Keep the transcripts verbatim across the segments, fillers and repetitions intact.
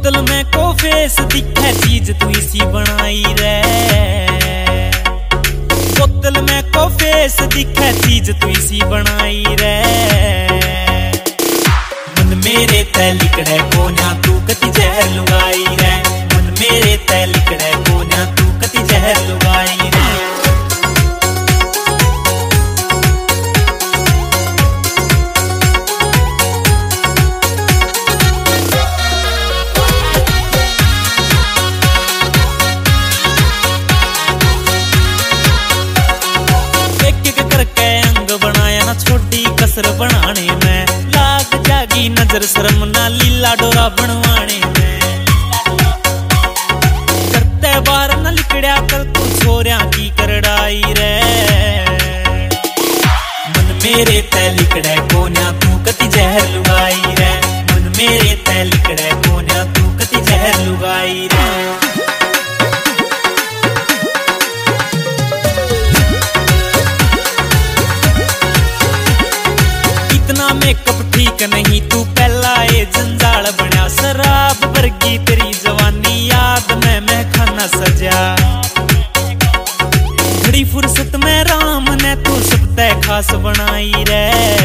बोतल में को फेस दिखे चीज तू इसी बनाई रे। बोतल में को फेस दिखे चीज तू इसी बनाई रे। मन मेरे तै लिकड़े कोन्या तू कति जहर लुगाई रे। मन मेरे तै लिकड़े कोन्या तू कति जहर लुगाई रे। छोटी कसर बनाने में लाग जागी नजर शर्म ना लीला डोरा बनवाने में। करते बार न लिकड़िया कर तू छोरिया की करड़ाई रे। मन मेरे तै लिकड़े कोन्या तू कति जहर लुगाई रे। मन मेरे तै लिकड़े कोन्या तू कति जहर लुगाई रे। मेकअप ठीक नहीं तू पहला ये जंजाल बना। शराब वर्गी तेरी जवानी याद में मैं खाना सजा। घड़ी फुर्सत में राम ने तू सब तय खास बनाई रे।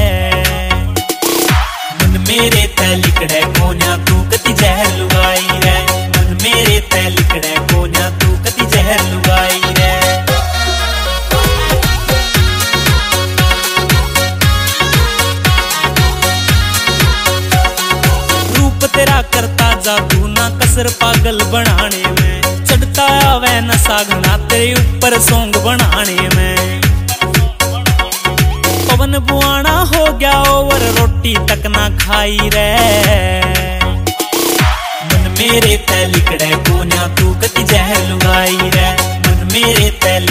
मन मेरे तै लिकड़े कोन्या तू कति जहर लुगाई रे। मन मेरे तै लिकड़े कोन्या तू कति जहर लुगाई रे। तेरा करता जादू ना कसर पागल बनाने में। चढ़ता आवे नशा घना तेरे ऊपर सॉन्ग बनाने में। पवन बुआना हो गया ओवर रोटी तक ना खाई रे। मन मेरे तै लिकड़े कोन्या तू कति जहर लुगाई रे। मन मेरे तै